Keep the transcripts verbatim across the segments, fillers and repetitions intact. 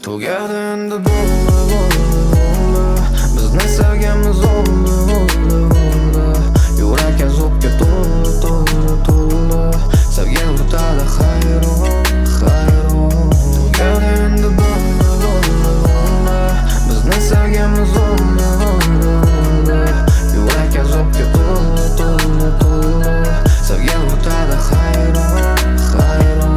Tugadi endi bo'ldi, bo'ldi, bo'ldi. Bizni sevganimiz oldi, oldi, oldi. Yurak azobga to'ldi, to'ldi, to'ldi. Sevgi o'rtada hayron, hayron. Tugadi endi bo'ldi, bo'ldi, bo'ldi. Bizni sevganimiz oldi, oldi, oldi. Yurak azobga to'ldi, to'ldi, to'ldi. Sevgi o'rtada hayron, hayron.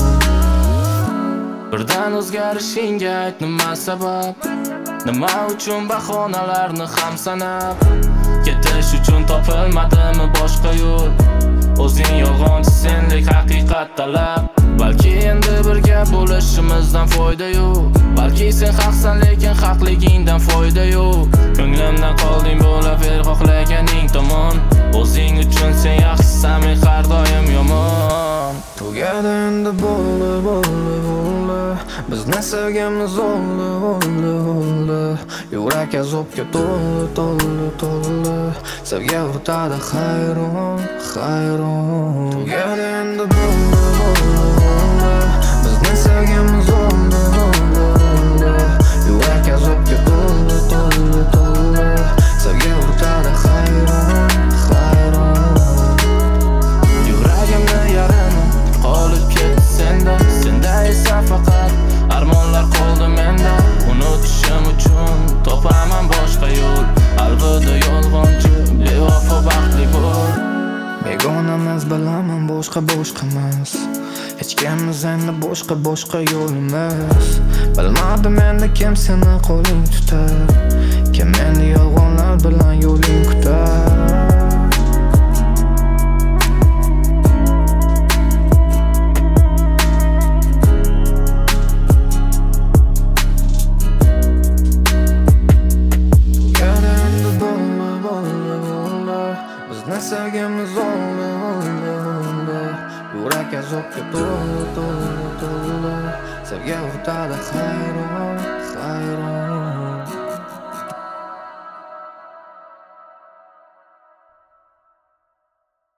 Birdan o'zgarishingga ayt nima sabab? Nima uchun bahonalarni ham sanab? Ketish uchun topilmadimi boshqa yo'l? O'zing yolg'onchi, senlik haqiqat talab. Balki endi birga bo'lishimizdan foyda yo'q. Balki sen haqsan, lekin haqligingdan foyda yo'q. Ko'nglimdan qolding, bo'laver xohlaganing tomon. O'zing uchun sen yaxshisan, men har doim yomon. Tugadi endi bo'ldi, bo'ldi, bo'ldi. Bizni sevganimiz oldi, oldi, oldi. Yurak azobga to'ldi, to'ldi, to'ldi. Sevgi o'rtada hayron, hayron. Tugadi endi bo'ldi, bo'ldi, bo'ldi. Bizni sevganimiz oldi, oldi, oldi. Yurak azobga to'ldi, to'ldi, to'ldi. Sevgi o'rtada hayron, hayron. Yuragimni yarim qolib ketdi senda, senda esa faqat armonlar qoldi menda. Unutishim uchun topaman boshqa yo'l. Alvida yolg'onchi, bevafo baxtli bo'l. Begonamiz bilaman, boshqa boshqamiz. Hech kimimiz endi boshqa boshqa yo'limiz. Bilmadim endi kim seni qo'ling tutar, kim endi yolg'onlar bilan yo'ling kutar. Sevgimiz oldi, oldi, oldi. Yurak azobga to'ldi, to'ldi, to'ldi. Sevgi o'rtada hayron, hayron.